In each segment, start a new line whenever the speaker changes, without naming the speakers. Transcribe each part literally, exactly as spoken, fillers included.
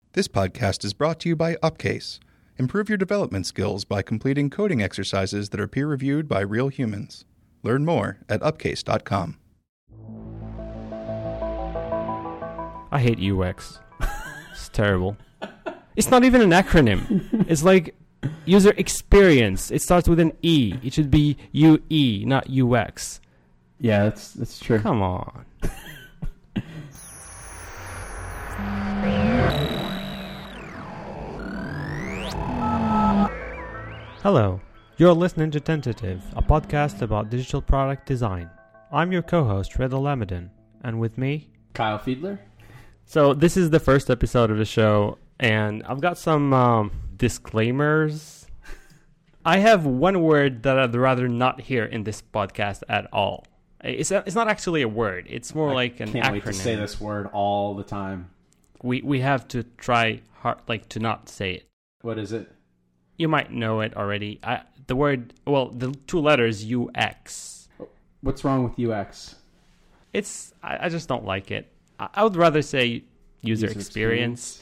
This podcast is brought to you by Upcase. Improve your development skills by completing coding exercises that are peer-reviewed by real humans. Learn more at upcase dot com.
I hate U X. It's terrible. It's not even an acronym. It's like user experience. It starts with an E. It should be U E, not U X.
Yeah, that's that's true.
Come on. Hello, you're listening to Tentative, a podcast about digital product design. I'm your co-host, Reda Lamadin, and with me,
Kyle Fiedler.
So this is the first episode of the show, and I've got some um, disclaimers. I have one word that I'd rather not hear in this podcast at all. It's a, it's not actually a word. It's more
I
like an
can't
acronym.
wait to say this word all the time.
We we have to try hard, like to not say it.
What is it?
You might know it already. I, the word, well, the two letters U X.
What's wrong with U X?
It's I, I just don't like it. I, I would rather say user,
User
experience,
experience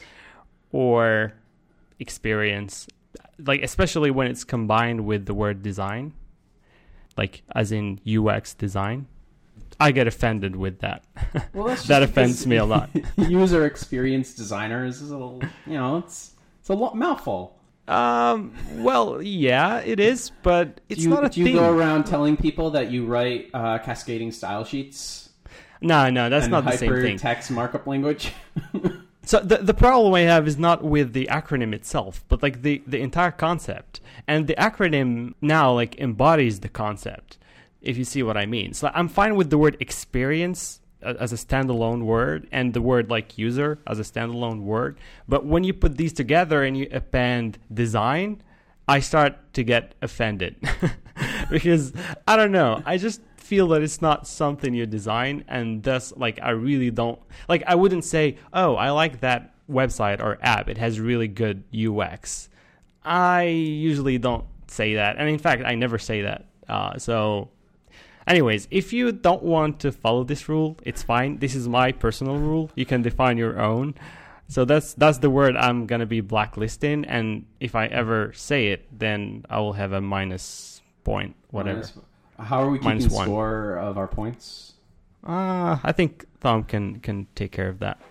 or experience, like especially when it's combined with the word design, like as in U X design. I get offended with that.
Well, that's
that
just
offends me a lot.
User experience designer is a little, you know, it's it's a lo- mouthful.
Um. Well, yeah, it is, but it's
do you,
not a
do you
thing.
go around telling people that you write uh, cascading style sheets?
No, no, that's
and
not the same thing.
Hypertext markup language.
So the the problem I have is not with the acronym itself, but like the, the entire concept. And the acronym now like embodies the concept, if you see what I mean. So I'm fine with the word experience as a standalone word and the word like user as a standalone word. But when you put these together and you append design, I start to get offended. Because I don't know, I just feel that it's not something you design, and thus like I really don't like I wouldn't say, oh, I like that website or app, it has really good U X. I usually don't say that, and in fact I never say that. Uh, so anyways, if you don't want to follow this rule, it's fine. This is my personal rule. You can define your own. So that's that's the word I'm gonna be blacklisting, and if I ever say it, then I will have a minus point, whatever.
Minus, how are we keeping
Minus one.
score of our points?
Uh, I think Tom can, can take care of that.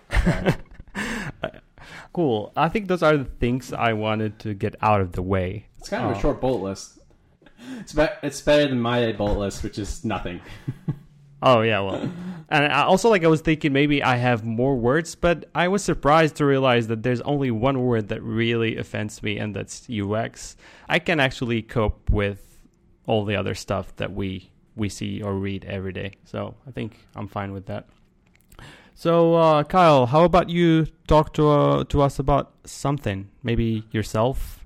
Okay.
Cool. I think those are the things I wanted to get out of the way.
It's kind of
Oh.
a short bullet list. It's be- it's better than my bullet list, which is nothing.
Oh, yeah, well. And I also, like, I was thinking maybe I have more words, but I was surprised to realize that there's only one word that really offends me, and that's U X. I can actually cope with all the other stuff that we we see or read every day. So I think I'm fine with that. So, uh, Kyle, how about you talk to uh, to us about something? Maybe yourself?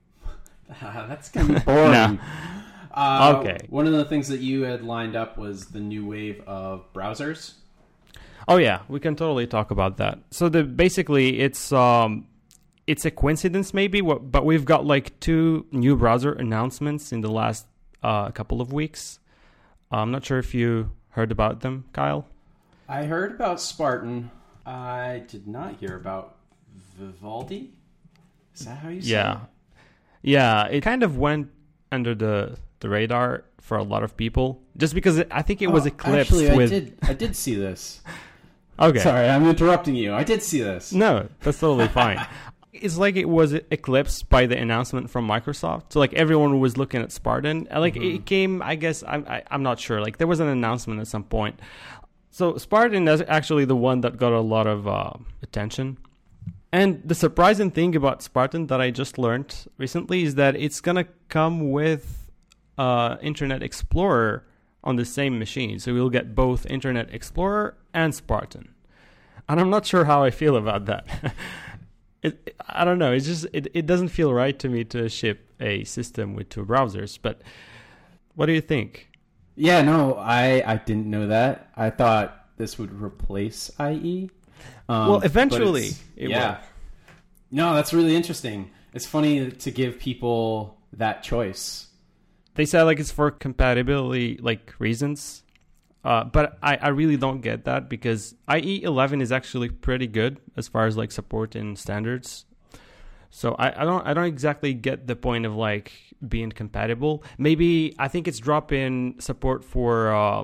Uh, that's going to be boring.
No.
uh,
Okay.
One of the things that you had lined up was the new wave of browsers.
Oh, yeah, we can totally talk about that. So the basically, it's um, it's a coincidence maybe, but we've got like two new browser announcements in the last uh, couple of weeks. I'm not sure if you heard about them, Kyle.
I heard about Spartan. I did not hear about Vivaldi. Is that how you say
Yeah.
it?
Yeah, it kind of went under the, the radar for a lot of people, just because it, I think it was
Oh,
eclipsed
actually,
with...
I did, I did see this.
Okay.
Sorry, I'm interrupting you. I did see this.
No, that's totally fine. It's like it was eclipsed by the announcement from Microsoft. So like everyone was looking at Spartan. And like
Mhm.
it came, I guess, I'm, I, I'm not sure. Like there was an announcement at some point. So Spartan is actually the one that got a lot of uh, attention. And the surprising thing about Spartan that I just learned recently is that it's going to come with uh, Internet Explorer on the same machine. So we'll get both Internet Explorer and Spartan. And I'm not sure how I feel about that. it, I don't know. It's just it, it doesn't feel right to me to ship a system with two browsers. But what do you think?
Yeah, no, I, I didn't know that. I thought this would replace I E. Um,
Well,
but
eventually
it's-
it
yeah.
will.
No, that's really interesting. It's funny to give people that choice.
They said like it's for compatibility like reasons. Uh, but I, I really don't get that because I E eleven is actually pretty good as far as like support and standards. So I, I don't I don't exactly get the point of like being compatible. Maybe I think it's dropping support for uh,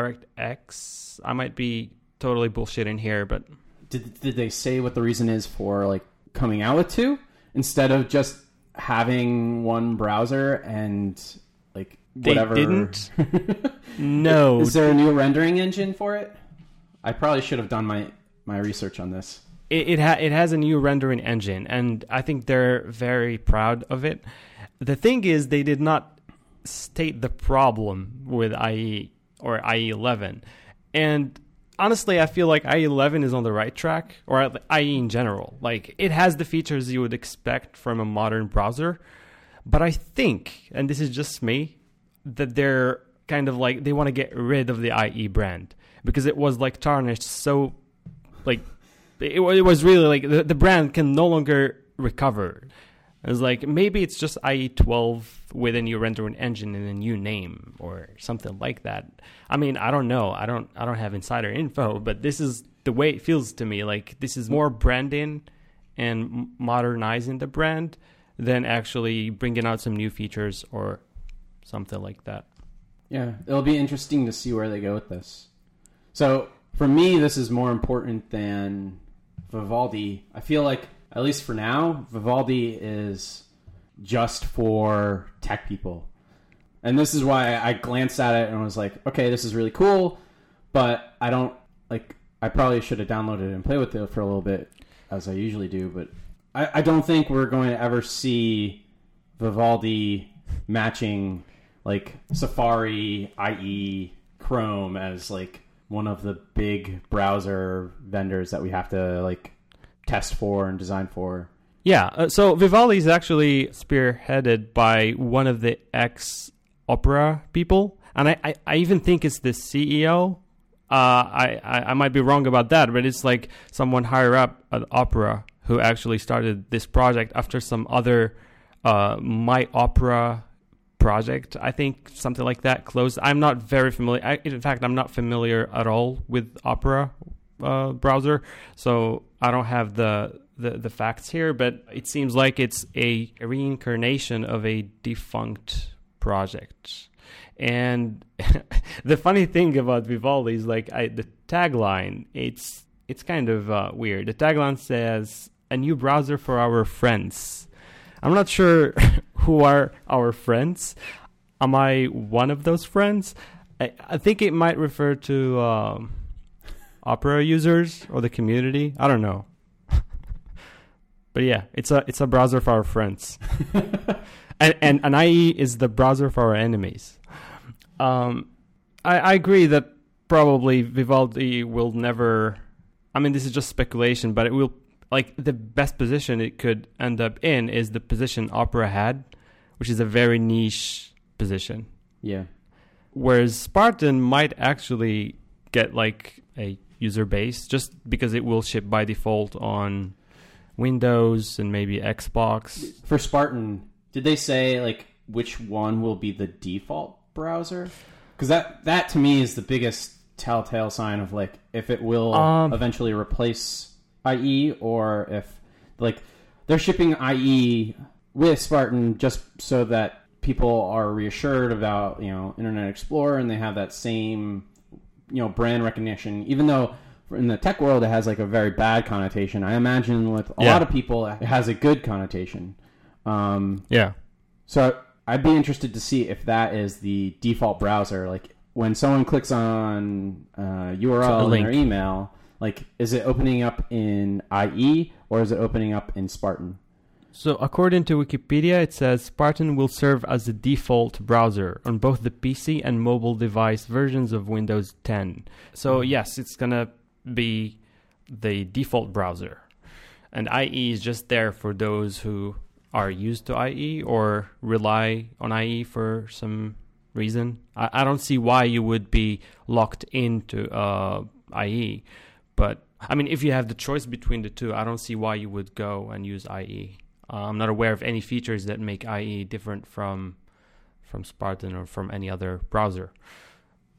DirectX. I might be totally bullshitting here, but
Did did they say what the reason is for like coming out with two instead of just having one browser and like whatever?
They didn't. No.
Is there a new rendering engine for it? I probably should have done my, my research on this.
It it, ha- it has a new rendering engine, and I think they're very proud of it. The thing is, they did not state the problem with I E or I E eleven, and honestly, I feel like I E eleven is on the right track, or I E in general. Like, it has the features you would expect from a modern browser, but I think, and this is just me, that they're kind of like, they want to get rid of the I E brand because it was like tarnished so, like, it, it was really like, the, the brand can no longer recover. It's like, maybe it's just I E twelve with a new rendering engine and a new name or something like that. I mean, I don't know. I don't I don't have insider info, but this is the way it feels to me. Like, this is more branding and modernizing the brand than actually bringing out some new features or something like that.
Yeah, it'll be interesting to see where they go with this. So, for me, this is more important than Vivaldi. I feel like, at least for now, Vivaldi is just for tech people. And this is why I glanced at it and was like, okay, this is really cool, but I don't, like, I probably should have downloaded it and played with it for a little bit, as I usually do, but I, I don't think we're going to ever see Vivaldi matching, like, Safari, I E, Chrome as, like, one of the big browser vendors that we have to, like, test for and design for.
Yeah, uh, so Vivaldi is actually spearheaded by one of the ex-Opera people, and I, I, I even think it's the C E O. Uh, I, I, I might be wrong about that, but it's like someone higher up at Opera who actually started this project after some other uh, My Opera project, I think, something like that, closed. I'm not very familiar. I, in fact, I'm not familiar at all with Opera uh, browser, so I don't have the, the, the facts here, but it seems like it's a reincarnation of a defunct project. And the funny thing about Vivaldi is, like, I, the tagline, it's it's kind of uh, weird. The tagline says, "A new browser for our friends." I'm not sure who are our friends. Am I one of those friends? I, I think it might refer to um, Opera users or the community. I don't know. But yeah, it's a it's a browser for our friends. and, and an I E is the browser for our enemies. Um, I, I agree that probably Vivaldi will never... I mean, this is just speculation, but it will... Like, the best position it could end up in is the position Opera had, which is a very niche position.
Yeah.
Whereas Spartan might actually get, like, a user base just because it will ship by default on Windows and maybe Xbox.
For Spartan, did they say, like, which one will be the default browser? Because that, that, to me, is the biggest telltale sign of, like, if it will um, eventually replace I E, or if, like, they're shipping I E with Spartan just so that people are reassured about, you know, Internet Explorer, and they have that same, you know, brand recognition, even though in the tech world it has, like, a very bad connotation. I imagine with a
yeah.
lot of people it has a good connotation. Um,
yeah.
So I'd be interested to see if that is the default browser. Like, when someone clicks on uh, U R L in their email, like, is it opening up in I E or is it opening up in Spartan?
So according to Wikipedia, it says Spartan will serve as the default browser on both the P C and mobile device versions of Windows ten. So yes, it's going to be the default browser. And I E is just there for those who are used to I E or rely on I E for some reason. I, I don't see why you would be locked into uh, I E. But, I mean, if you have the choice between the two, I don't see why you would go and use I E. Uh, I'm not aware of any features that make I E different from from Spartan or from any other browser.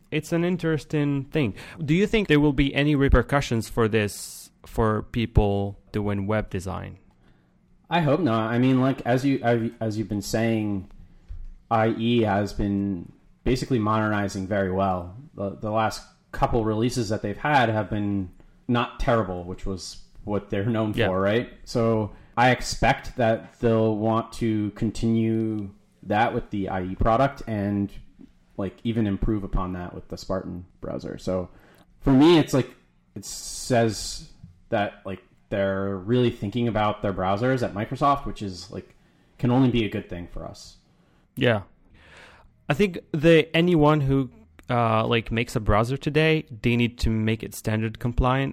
it's an interesting thing. Do you think there will be any repercussions for this for people doing web design?
I hope not. I mean, like as you as you've been saying, I E has been basically modernizing very well. The, the last couple releases that they've had have been not terrible, which was what they're known
yeah.
for, right? So I expect that they'll want to continue that with the I E product and like even improve upon that with the Spartan browser. So for me, it's like it says that like they're really thinking about their browsers at Microsoft, which is like can only be a good thing for us.
Yeah, I think the anyone who uh, like makes a browser today, they need to make it standard compliant.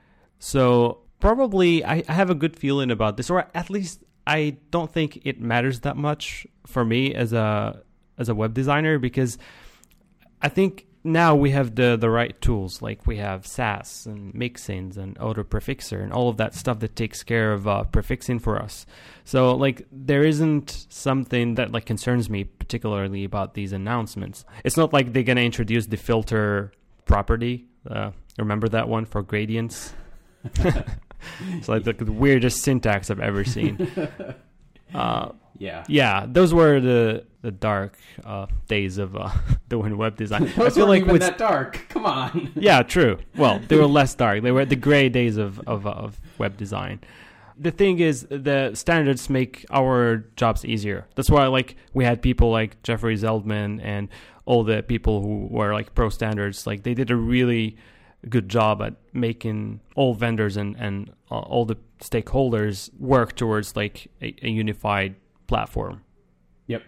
So probably I, I have a good feeling about this, or at least I don't think it matters that much for me as a as a web designer, because I think now we have the, the right tools. Like we have Sass and Mixins and Auto Prefixer and all of that stuff that takes care of uh, prefixing for us. So like there isn't something that like concerns me particularly about these announcements. It's not like they're going to introduce the filter property. Uh, remember that one for gradients? It's like the, the weirdest syntax I've ever seen. Uh,
yeah,
yeah, those were the the dark uh, days of uh, doing web design.
Those
I feel
weren't
like
even
with,
that dark. Come on.
Yeah, true. Well, they were less dark. They were the gray days of of, of web design. The thing is, the standards make our jobs easier. That's why, like, we had people like Jeffrey Zeldman and all the people who were like pro standards. Like, they did a really good job at making all vendors and and uh, all the stakeholders work towards like a, a unified platform.
Yep.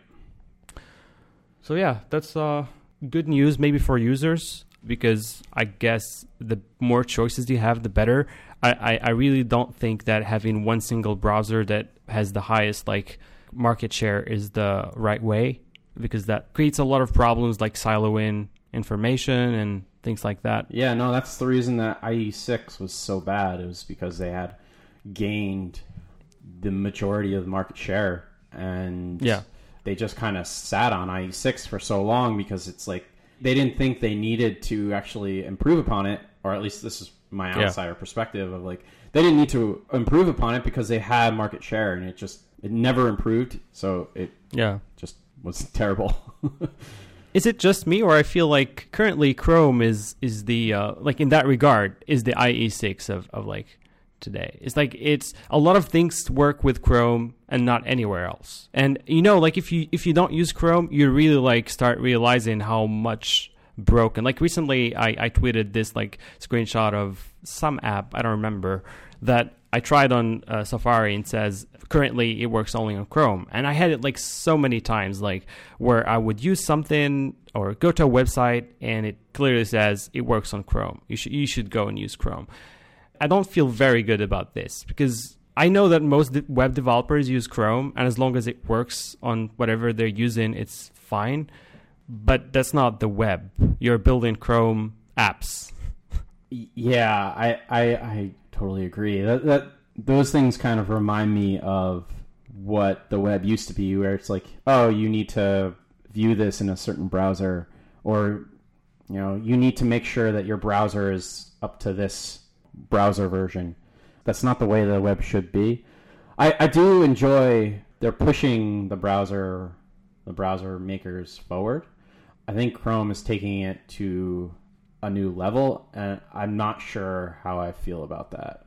So yeah, that's uh good news maybe for users, because I guess the more choices you have, the better. I, I, I really don't think that having one single browser that has the highest like market share is the right way, because that creates a lot of problems like siloing information and things like that.
Yeah, no, that's the reason that I E six was so bad. It was because they had gained the majority of the market share, and
yeah.
they just kind of sat on I E six for so long because it's like they didn't think they needed to actually improve upon it, or at least this is my outsider yeah. perspective of like they didn't need to improve upon it because they had market share, and it just it never improved, so it
yeah
just was terrible.
Is it just me, or I feel like currently Chrome is is the uh, like in that regard is the I E six of, of like today? It's like it's a lot of things work with Chrome and not anywhere else. And you know, like if you if you don't use Chrome, you really like start realizing how much broken. Like recently, I I tweeted this like screenshot of some app, I don't remember, that I tried on uh, Safari and says currently it works only on Chrome. And I had it like so many times, like where I would use something or go to a website and it clearly says it works on Chrome. You should you should go and use Chrome. I don't feel very good about this because I know that most de- web developers use Chrome, and as long as it works on whatever they're using, it's fine. But that's not the web. You're building Chrome apps.
Yeah, I I, I totally agree. That, that those things kind of remind me of what the web used to be, where it's like, oh, you need to view this in a certain browser, or you know, you need to make sure that your browser is up to this browser version. That's not the way the web should be. I, I do enjoy they're pushing the browser the browser makers forward. I think Chrome is taking it to a new level, and I'm not sure how I feel about that.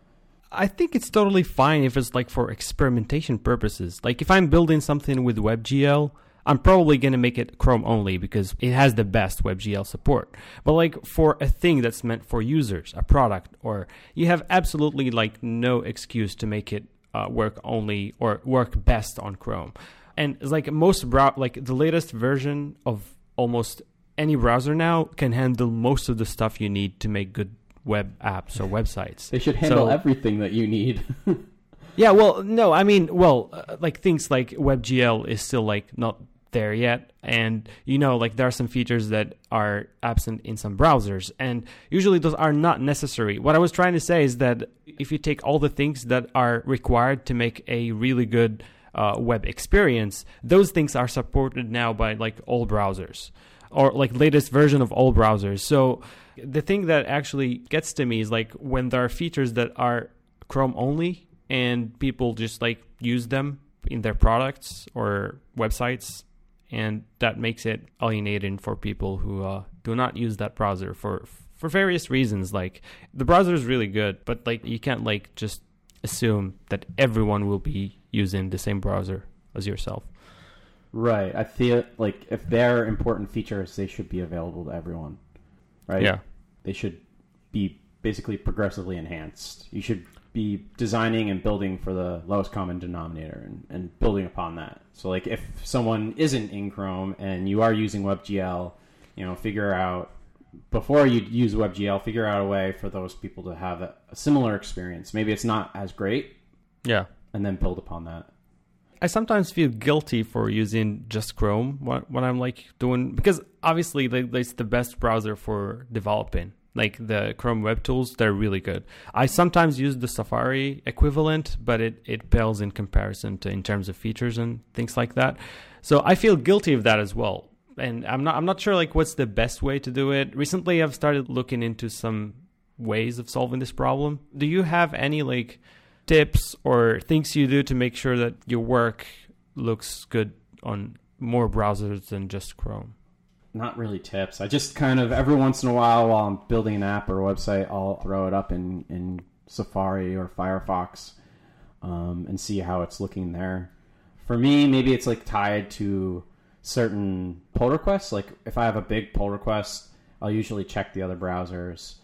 I think it's totally fine if it's like for experimentation purposes. Like if I'm building something with WebGL, I'm probably going to make it Chrome only because it has the best WebGL support. But like for a thing that's meant for users, a product, or you have absolutely like no excuse to make it uh, work only or work best on Chrome. And it's like most brow like the latest version of almost any browser now can handle most of the stuff you need to make good web apps or websites.
They should handle
so,
everything that you need.
Yeah, well, no, I mean, well, uh, like things like WebGL is still like not there yet, and you know, like there are some features that are absent in some browsers, and usually those are not necessary. What I was trying to say is that if you take all the things that are required to make a really good uh, web experience, those things are supported now by like all browsers. or like latest version of all browsers. So the thing that actually gets to me is like when there are features that are Chrome only and people just like use them in their products or websites, and that makes it alienating for people who uh, do not use that browser for for various reasons. Like the browser is really good, but like you can't like just assume that everyone will be using the same browser as yourself.
Right. I feel like if they're important features, they should be available to everyone. Right?
Yeah.
They should be basically progressively enhanced. You should be designing and building for the lowest common denominator and, and building upon that. So like if someone isn't in Chrome and you are using WebGL, you know, figure out before you use WebGL, figure out a way for those people to have a, a similar experience. Maybe it's not as great.
Yeah.
And then build upon that.
I sometimes feel guilty for using just Chrome when, when I'm like doing, because obviously like, it's the best browser for developing. Like the Chrome web tools, they're really good. I sometimes use the Safari equivalent, but it, it pales in comparison to in terms of features and things like that. So I feel guilty of that as well. And I'm not I'm not sure like what's the best way to do it. Recently I've started looking into some ways of solving this problem. Do you have any like tips or things you do to make sure that your work looks good on more browsers than just Chrome?
Not really tips. I just kind of every once in a while while I'm building an app or a website, I'll throw it up in, in Safari or Firefox um, and see how it's looking there. For me, maybe it's like tied to certain pull requests. Like if I have a big pull request, I'll usually check the other browsers,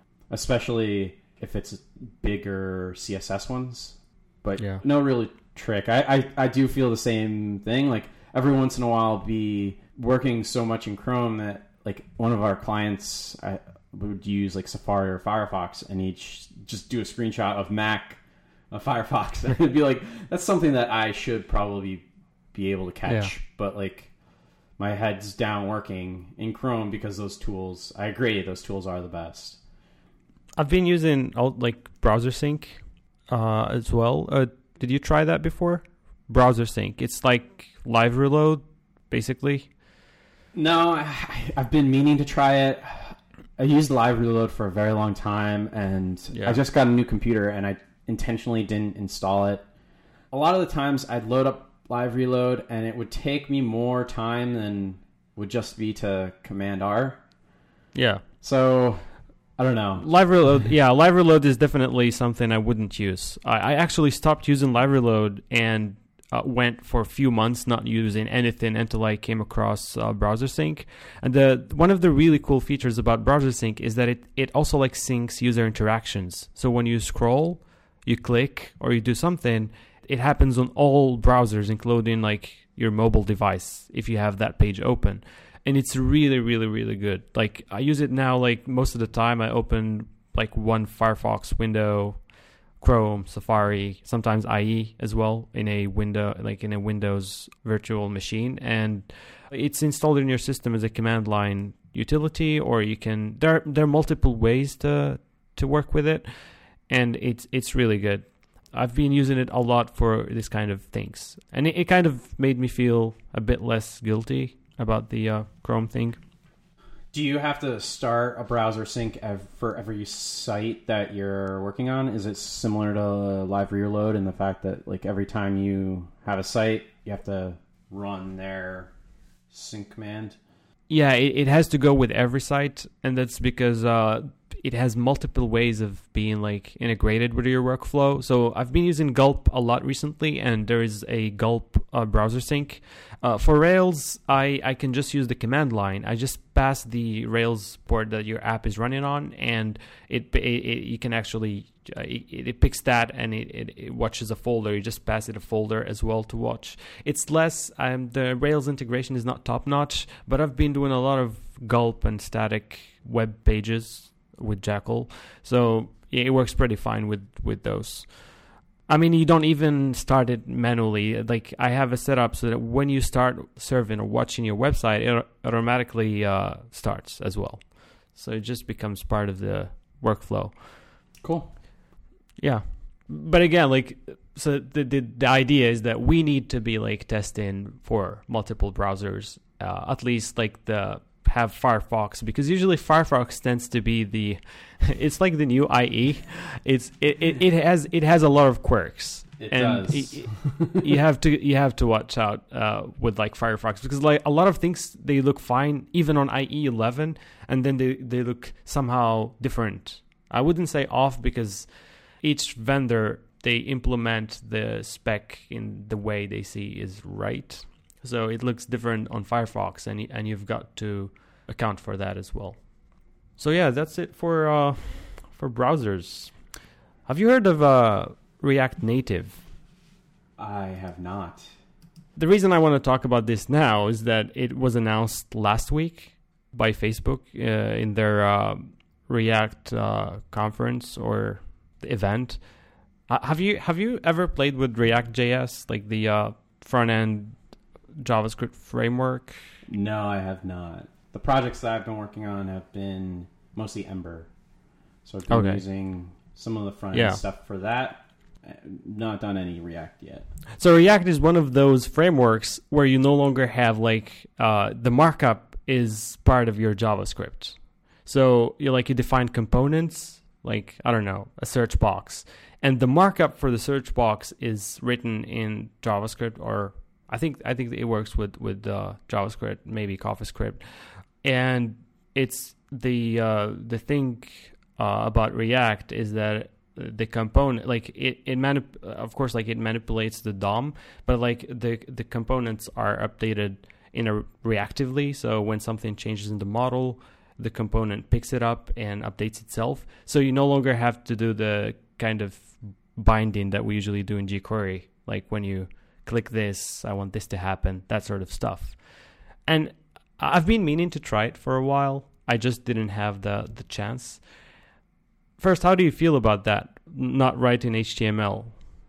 especially if it's bigger C S S ones. But
yeah. No
really trick. I, I, I do feel the same thing. Like every once in a while I'll be working so much in Chrome that like one of our clients I would use like Safari or Firefox and each just do a screenshot of Mac of Firefox and it'd be like that's something that I should probably be able to catch,
yeah.
but like my head's down working in Chrome because those tools, I agree, those tools are the best.
I've been using like Browser Sync uh, as well. Uh, did you try that before? Browser Sync. It's like Live Reload, basically.
No, I, I've been meaning to try it. I used Live Reload for a very long time, and yeah. I just got a new computer, and I intentionally didn't install it. A lot of the times, I'd load up Live Reload, and it would take me more time than would just be to Command R.
Yeah.
So, I don't know.
Live Reload, yeah, Live Reload is definitely something I wouldn't use. I, I actually stopped using Live Reload and Uh, went for a few months not using anything until I came across uh, Browser Sync. And the one of the really cool features about Browser Sync is that it, it also like syncs user interactions. So when you scroll, you click, or you do something, it happens on all browsers, including like your mobile device, if you have that page open. And it's really, really, really good. Like I use it now, like most of the time I open like one Firefox window, Chrome, Safari, sometimes I E as well in a window, like in a Windows virtual machine, and it's installed in your system as a command line utility, or you can. There, there are multiple ways to to work with it, and it's it's really good. I've been using it a lot for this kind of things, and it, it kind of made me feel a bit less guilty about the uh, Chrome thing.
Do you have to start a browser sync ev- for every site that you're working on? Is it similar to Live Reload in the fact that like every time you have a site, you have to run their sync command?
Yeah, it, it has to go with every site, and that's because uh, it has multiple ways of being like integrated with your workflow. So I've been using Gulp a lot recently, and there is a Gulp uh, browser sync. Uh, for Rails, I, I can just use the command line. I just pass the Rails port that your app is running on, and it, it, it you can actually uh, it, it picks that and it, it, it watches a folder. You just pass it a folder as well to watch. It's less um, the Rails integration is not top notch, but I've been doing a lot of Gulp and static web pages with Jackal, so it works pretty fine with with those. I mean, you don't even start it manually. Like I have a setup so that when you start serving or watching your website, it automatically uh, starts as well. So it just becomes part of the workflow.
Cool.
Yeah. But again, like, so the, the, the idea is that we need to be like testing for multiple browsers, uh, at least like the have Firefox, because usually Firefox tends to be the, it's like the new I E. It's it, it, it has it has a lot of quirks.
It
and
does.
it- it- you have to you have to watch out uh, with like Firefox, because like a lot of things, they look fine even on I E eleven, and then they, they look somehow different. I wouldn't say off, because each vendor, they implement the spec in the way they see is right. So it looks different on Firefox, and y- and you've got to account for that as well. So yeah, that's it for uh, for browsers. Have you heard of uh, React Native?
I have not.
The reason I want to talk about this now is that it was announced last week by Facebook uh, in their uh, React uh, conference or event. Uh, have you have you ever played with React J S, like the uh, front end JavaScript framework?
No, I have not. The projects that I've been working on have been mostly Ember. So I've been
Okay.
using some of the front end
Yeah.
stuff for that. Not done any React yet.
So React is one of those frameworks where you no longer have like uh, the markup is part of your JavaScript. So you like you define components, like I don't know, a search box, and the markup for the search box is written in JavaScript, or I think I think it works with with uh, JavaScript, maybe CoffeeScript, and it's the uh, the thing uh, about React is that the component, like it, it manip- of course, like it manipulates the D O M, but like the the components are updated in a reactively. So when something changes in the model, the component picks it up and updates itself. So you no longer have to do the kind of binding that we usually do in jQuery, like when you click this, I want this to happen, that sort of stuff. And I've been meaning to try it for a while. I just didn't have the the chance. First, how do you feel about that? Not writing H T M L?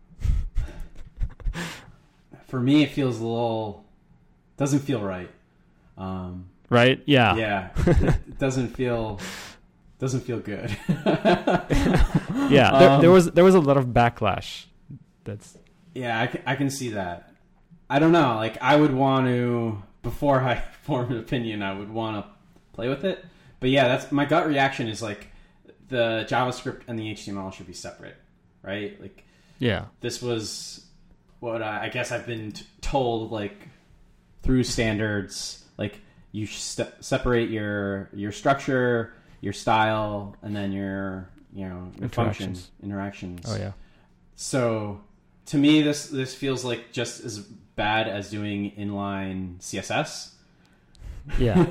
For me, it feels a little... Doesn't feel right. Um,
Right? Yeah.
yeah. It, it doesn't feel... Doesn't feel good.
Yeah. There,
Um,
there was there was a lot of backlash. That's
Yeah, I can, I can see that. I don't know. Like, I would want to, before I form an opinion, I would want to play with it. But yeah, that's my gut reaction is like the JavaScript and the H T M L should be separate, right? Like,
yeah.
this was what I, I guess I've been t- told, like, through standards, like, you st- separate your your structure, your style, and then your, you know, your function
Interactions.
interactions.
Oh yeah.
So to me, this this feels like just as bad as doing inline C S S.
Yeah.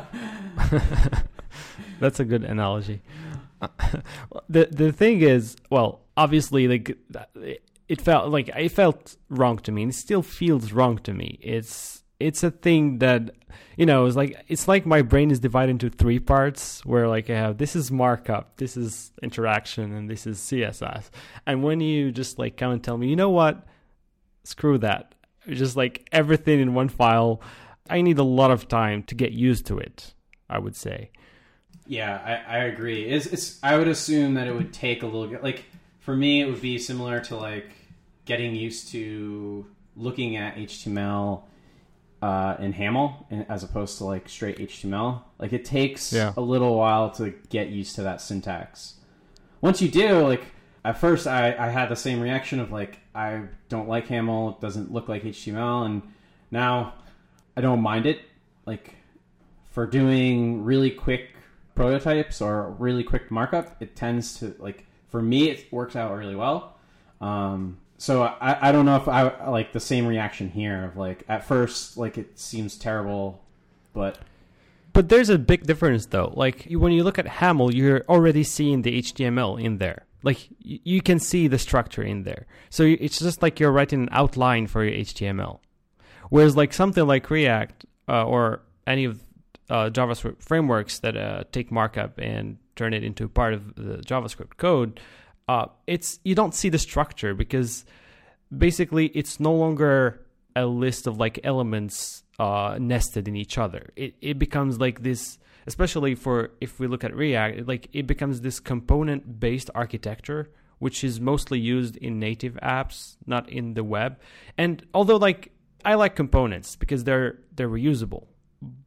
That's a good analogy. the the thing is, well, obviously, like it felt like it felt wrong to me, and it still feels wrong to me. It's it's a thing that, you know, it's like it's like my brain is divided into three parts, where like I have this is markup, this is interaction, and this is C S S. And when you just like come and tell me, you know what, screw that, just like everything in one file, I need a lot of time to get used to it, I would say.
Yeah, I, I agree. It's, it's I would assume that it would take a little bit. Like, for me, it would be similar to like getting used to looking at H T M L uh, in Haml as opposed to like straight H T M L. Like, it takes
Yeah.
a little while to get used to that syntax. Once you do, like, at first I, I had the same reaction of like, I don't like Haml, it doesn't look like H T M L, and now I don't mind it. Like, for doing really quick prototypes or really quick markup, it tends to, like, for me, it works out really well. Um, so I, I don't know if I like the same reaction here of like, at first, like, it seems terrible, but
But there's a big difference, though. Like, you- when you look at Haml, you're already seeing the H T M L in there. Like, y- you can see the structure in there. So y- it's just like you're writing an outline for your H T M L. Whereas, like, something like React uh, or any of uh, JavaScript frameworks that uh, take markup and turn it into part of the JavaScript code, uh, it's you don't see the structure, because basically it's no longer a list of like elements uh, nested in each other. It it becomes like this, especially for if we look at React, it, like it becomes this component based architecture, which is mostly used in native apps, not in the web. And although like I like components because they're they're reusable,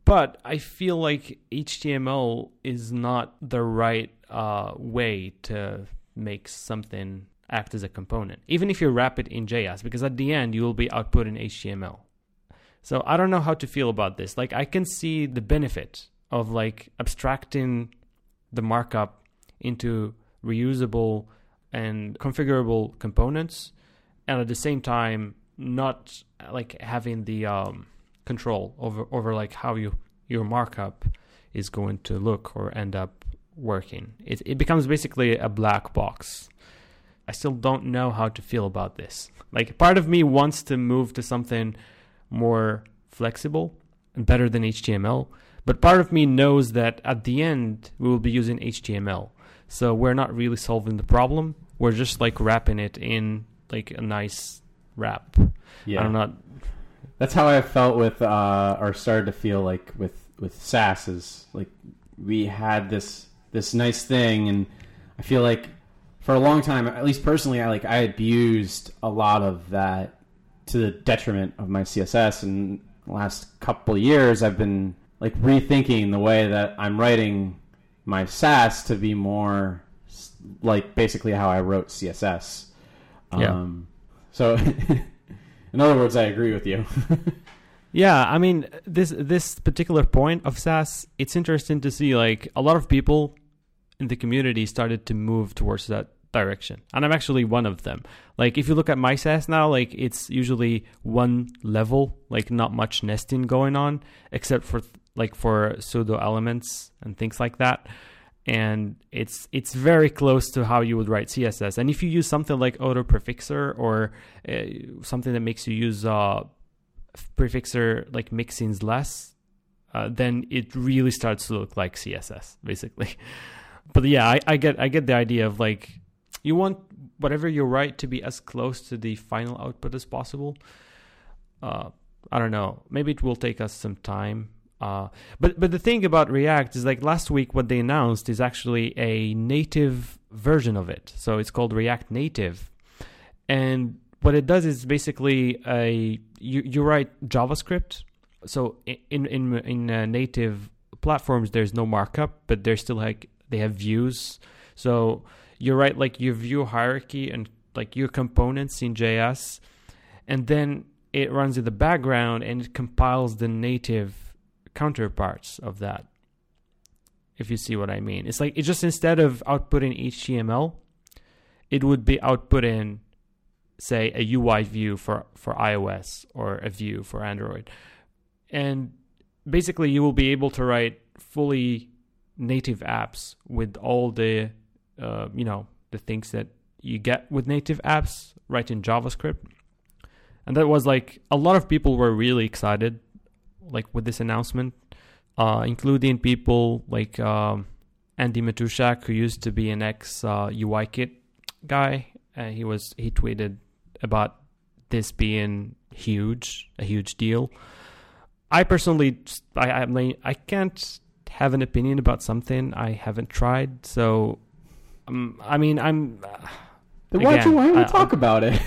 But I feel like H T M L is not the right uh, way to make something act as a component, even if you wrap it in J S, because at the end you will be outputting H T M L. So I don't know how to feel about this. Like, I can see the benefit of like abstracting the markup into reusable and configurable components, and at the same time not like having the um, control over over like how you your markup is going to look or end up working. It it becomes basically a black box. I still don't know how to feel about this. Like, part of me wants to move to something more flexible and better than H T M L, but part of me knows that at the end we will be using H T M L. So we're not really solving the problem. We're just like wrapping it in like a nice wrap.
Yeah.
I'm not.
That's how I felt with, uh, or started to feel like with, with Sass, is like we had this this nice thing, and I feel like for a long time, at least personally, I like I abused a lot of that to the detriment of my C S S. And the last couple of years, I've been like rethinking the way that I'm writing my Sass to be more like basically how I wrote C S S.
Yeah.
Um, so, in other words, I agree with you.
Yeah, I mean, this this particular point of Sass, it's interesting to see like a lot of people in the community started to move towards that direction. And I'm actually one of them. Like, if you look at my Sass now, like it's usually one level, like not much nesting going on, except for like for pseudo elements and things like that. And it's it's very close to how you would write C S S. And if you use something like auto prefixer or uh, something that makes you use uh, prefixer like mixins less, uh, then it really starts to look like C S S basically. But yeah, I, I get I get the idea of like you want whatever you write to be as close to the final output as possible. Uh, I don't know. Maybe it will take us some time. Uh, but but the thing about React is like last week what they announced is actually a native version of it. So it's called React Native. And what it does is basically a you, you write JavaScript. So in in in uh, native platforms there's no markup, but there's still like they have views. So you write like your view hierarchy and like your components in J S, and then it runs in the background and it compiles the native counterparts of that, if you see what I mean. It's like, it's just instead of outputting H T M L, it would be outputting, say, a U I view for, for iOS or a view for Android. And basically you will be able to write fully native apps with all the, uh, you know, the things that you get with native apps right in JavaScript. And that was like, a lot of people were really excited like with this announcement, uh, including people like um, Andy Matushak, who used to be an ex uh, UIKit guy. Uh, he was he tweeted about this being huge, a huge deal. I personally, I I, mean, I can't have an opinion about something I haven't tried. So, um, I mean, I'm. Uh,
then why don't you want to talk
I,
about it?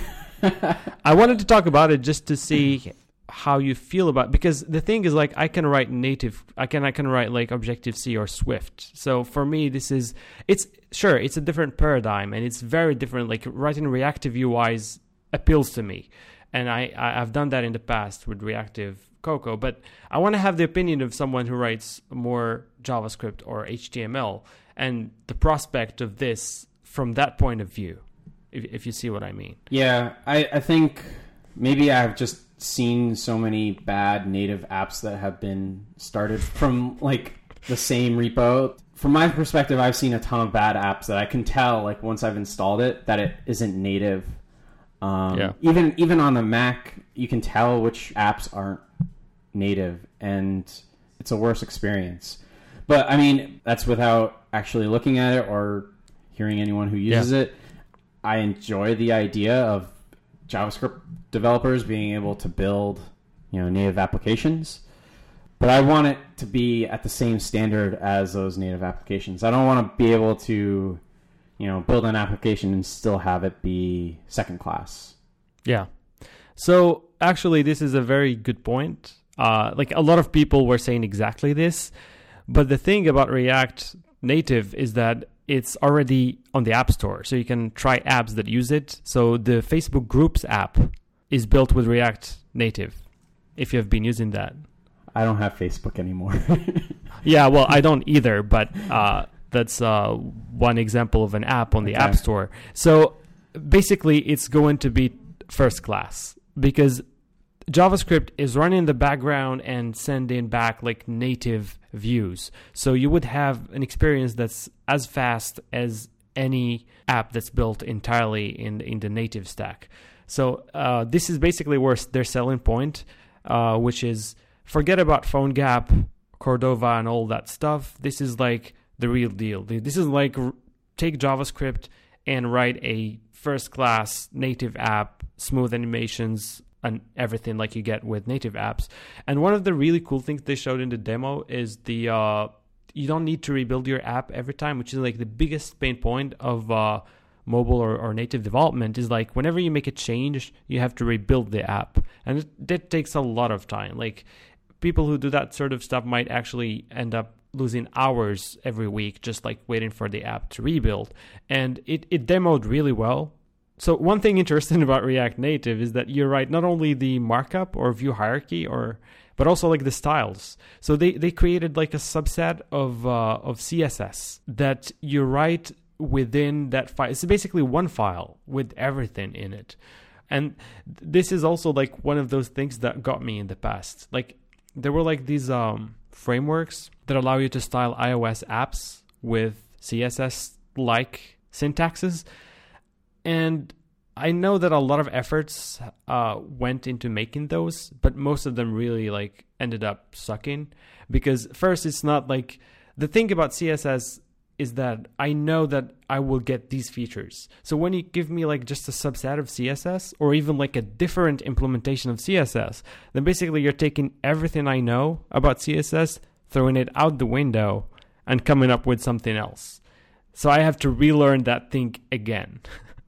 I wanted to talk about it just to see how you feel about, because the thing is like I can write native, I can I can write like Objective-C or Swift. So for me, this is it's sure it's a different paradigm and it's very different. Like writing reactive U Is appeals to me, and I, I I've done that in the past with reactive Cocoa. But I want to have the opinion of someone who writes more JavaScript or H T M L and the prospect of this from that point of view, if if you see what I mean.
Yeah, I I think maybe I've just seen so many bad native apps that have been started from like the same repo. From my perspective, I've seen a ton of bad apps that I can tell like once I've installed it that it isn't native. Um,
yeah.
Even even on the Mac, you can tell which apps aren't native, and it's a worse experience. But I mean, that's without actually looking at it or hearing anyone who uses yeah. it. I enjoy the idea of JavaScript developers being able to build, you know, native applications, but I want it to be at the same standard as those native applications. I don't want to be able to, you know, build an application and still have it be second class.
Yeah. So actually, this is a very good point. Uh, like a lot of people were saying exactly this. But the thing about React Native is that it's already on the App Store. So you can try apps that use it. So the Facebook Groups app is built with React Native, if you have been using that.
I don't have Facebook anymore.
Yeah, well, I don't either, but uh, that's uh, one example of an app on the okay. App Store. So basically, it's going to be first class because JavaScript is running in the background and sending back like native views. So you would have an experience that's as fast as any app that's built entirely in, in the native stack. So uh, this is basically where their selling point, uh, which is forget about PhoneGap, Cordova, and all that stuff. This is like the real deal. This is like take JavaScript and write a first-class native app, smooth animations, and everything like you get with native apps. And one of the really cool things they showed in the demo is the uh, you don't need to rebuild your app every time, which is like the biggest pain point of uh, mobile or, or native development is like whenever you make a change, you have to rebuild the app. And it, that takes a lot of time. Like people who do that sort of stuff might actually end up losing hours every week just like waiting for the app to rebuild. And it, it demoed really well. So one thing interesting about React Native is that you write not only the markup or view hierarchy, or but also like the styles. So they, they created like a subset of uh, of C S S that you write within that file. It's basically one file with everything in it. And this is also like one of those things that got me in the past. Like there were like these um, frameworks that allow you to style iOS apps with C S S-like syntaxes. And I know that a lot of efforts uh, went into making those, but most of them really like ended up sucking because first, it's not like the thing about C S S is that I know that I will get these features. So when you give me like just a subset of C S S or even like a different implementation of C S S, then basically you're taking everything I know about C S S, throwing it out the window and coming up with something else. So I have to relearn that thing again.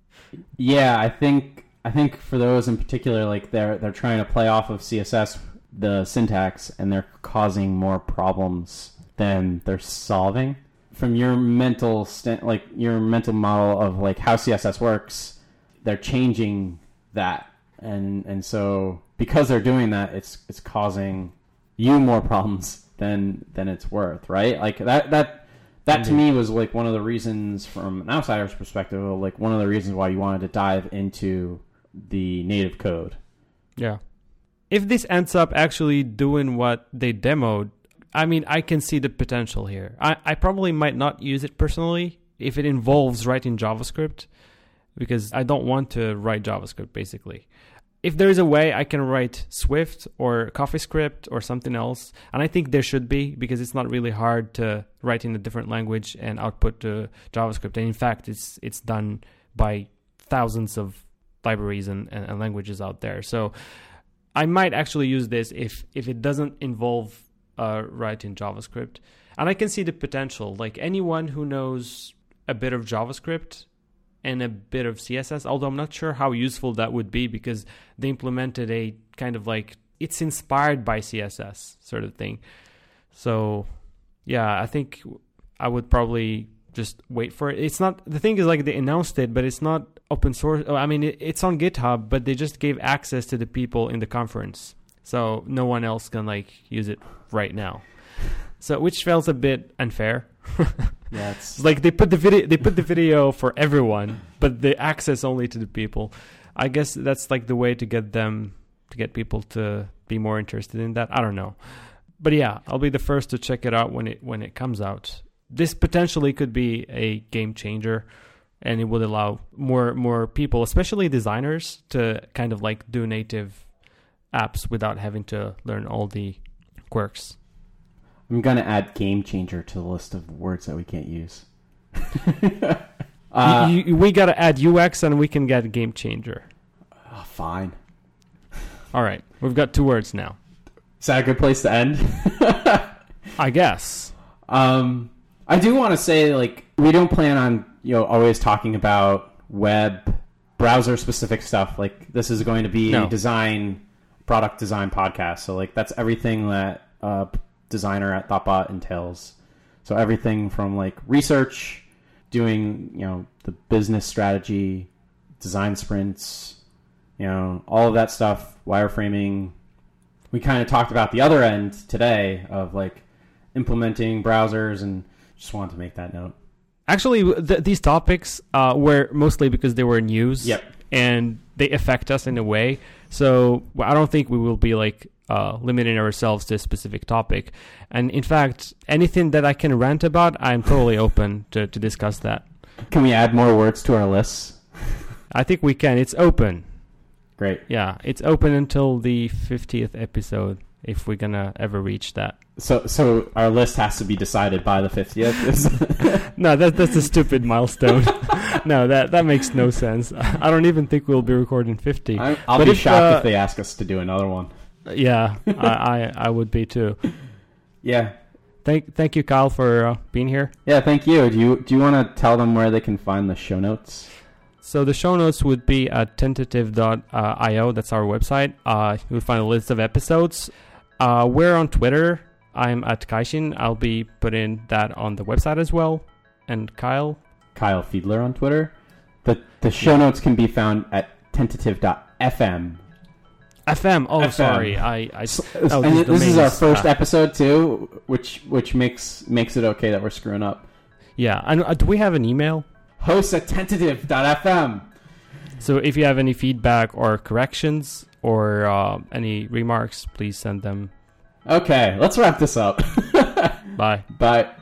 Yeah, I think I think for those in particular, like they're they're trying to play off of C S S, the syntax, and they're causing more problems than they're solving. From your mental st- like your mental model of like how C S S works, they're changing that, and and so because they're doing that, it's it's causing you more problems than than it's worth, right? Like that that. That to me was like one of the reasons from an outsider's perspective, like one of the reasons why you wanted to dive into the native code.
Yeah. If this ends up actually doing what they demoed, I mean, I can see the potential here. I, I probably might not use it personally if it involves writing JavaScript because I don't want to write JavaScript basically. If there is a way I can write Swift or CoffeeScript or something else, and I think there should be because it's not really hard to write in a different language and output to JavaScript. And in fact, it's it's done by thousands of libraries and, and, and languages out there. So I might actually use this if, if it doesn't involve uh, writing JavaScript. And I can see the potential. Like anyone who knows a bit of JavaScript and a bit of C S S, although I'm not sure how useful that would be because they implemented a kind of like, it's inspired by C S S sort of thing. So yeah, I think I would probably just wait for it. It's not, the thing is like they announced it, but it's not open source. I mean, it, it's on GitHub, but they just gave access to the people in the conference. So no one else can like use it right now. So which feels a bit unfair.
Yeah, it's
like they put the video they put the video for everyone, but the access only to the people. I guess that's like the way to get them to get people to be more interested in that. I don't know. But yeah, I'll be the first to check it out when it when it comes out. This potentially could be a game changer and it would allow more more people, especially designers, to kind of like do native apps without having to learn all the quirks.
I'm going to add game changer to the list of words that we can't use. uh,
you, you, we got to add U X and we can get game changer.
Uh, fine.
All right. We've got two words now.
Is that a good place to end?
I guess.
Um, I do want to say, like, we don't plan on, you know, always talking about web browser specific stuff. Like, this is going to be
no.
design product design podcast. So like that's everything that a designer at Thoughtbot entails. So everything from like research, doing, you know, the business strategy, design sprints, you know, all of that stuff, wireframing. We kind of talked about the other end today of like implementing browsers, and just wanted to make that note.
Actually, th- these topics uh, were mostly because they were news.
Yep.
And they affect us in a way. So I don't think we will be like uh, limiting ourselves to a specific topic. And in fact, anything that I can rant about, I'm totally open to, to discuss that.
Can we add more words to our lists?
I think we can. It's open.
Great.
Yeah, it's open until the fiftieth episode, if we're going to ever reach that.
So so our list has to be decided by the fiftieth?
No, that, that's a stupid milestone. No, that, that makes no sense. I don't even think we'll be recording fifty.
I, I'll
but
be
if,
shocked
uh,
if they ask us to do another one.
Yeah, I, I, I would be too.
Yeah.
Thank thank you, Kyle, for uh, being here.
Yeah, thank you. Do you do you want to tell them where they can find the show notes?
So the show notes would be at tentative dot io. That's our website. Uh, you'll find a list of episodes. Uh, we're on Twitter. I'm at Kaishin. I'll be putting that on the website as well. And Kyle?
Kyle Fiedler on Twitter. The the show notes can be found at tentative dot f m.
F M. Oh,
F M.
sorry. I, I
Oh, and this is our first uh, episode too, which which makes makes it okay that we're screwing up.
Yeah. And uh, do we have an email?
Host at tentative dot f m.
So if you have any feedback or corrections or uh, any remarks, please send them.
Okay, let's wrap this up.
Bye.
Bye.